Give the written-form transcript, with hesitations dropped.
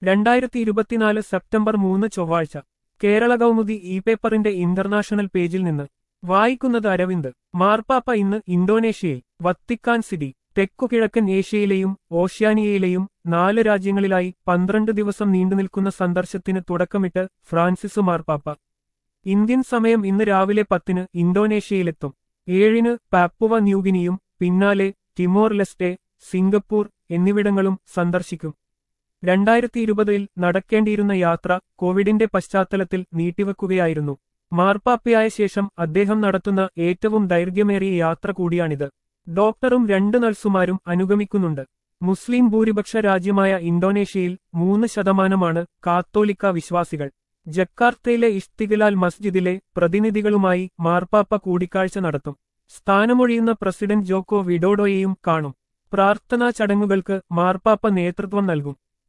2024 September 3 ചൊവ്വാഴ്ച Kerala Kaumudi e പേപ്പറിന്റെ international പേജിൽ നിന്ന് വായിക്കുന്നത് അരവിന്ദ്. മാർപ്പാപ്പ ഇന്ന് ഇന്തോനേഷ്യയിൽ. Vatican city. തെക്കുകിഴക്കൻ ഏഷ്യയിലെയും ഓഷ്യാനിയയിലെയും 4 രാജ്യങ്ങളിലായി 12 ദിവസം നീണ്ടുനിൽക്കുന്ന സന്ദർശനത്തിന് തുടക്കമിട്ട് ഫ്രാൻസിസ് മാർപ്പാപ്പ. ഇന്ത്യൻ സമയം ഇന്ന് രാവിലെ 10-ന് ഇന്തോനേഷ്യയിലെത്തും. 7-ന് പാപ്പുവ ന്യൂഗിനിയും പിന്നാലെ ടിമോർ ലെസ്റ്റെ, സിംഗപ്പൂർ എന്നിവിടങ്ങളും സന്ദർശിക്കും. 2020-ൽ നടക്കേണ്ടിയിരുന്ന യാത്ര കോവിഡിന്റെ പശ്ചാത്തലത്തിൽ നീട്ടിവെക്കുകയായിരുന്നു. മാർപ്പാപ്പയായ ശേഷം അദ്ദേഹം നടത്തുന്ന ഏറ്റവും ദൈർഘ്യമേറിയ യാത്ര കൂടിയാണിത്. ഡോക്ടറും 2 നഴ്സുമാരും അനുഗമിക്കുന്നുണ്ട്. മുസ്ലിം ഭൂരിപക്ഷ രാജ്യമായ ഇന്തോനേഷ്യയിൽ 3% കാത്തോലിക്ക വിശ്വാസികൾ. ജക്കാർത്തയിലെ ഇഷ്തിഗ്ലാൽ മസ്ജിദിലെ പ്രതിനിധികളുമായി മാർപ്പാപ്പ കൂടിക്കാഴ്ച നടത്തും. സ്ഥാനമൊഴിയുന്ന പ്രസിഡന്റ് ജോക്കോ വിഡോഡോയെയും കാണും. പ്രാർത്ഥനാ ചടങ്ങുകൾക്ക് മാർപ്പാപ്പ നേതൃത്വം നൽകും.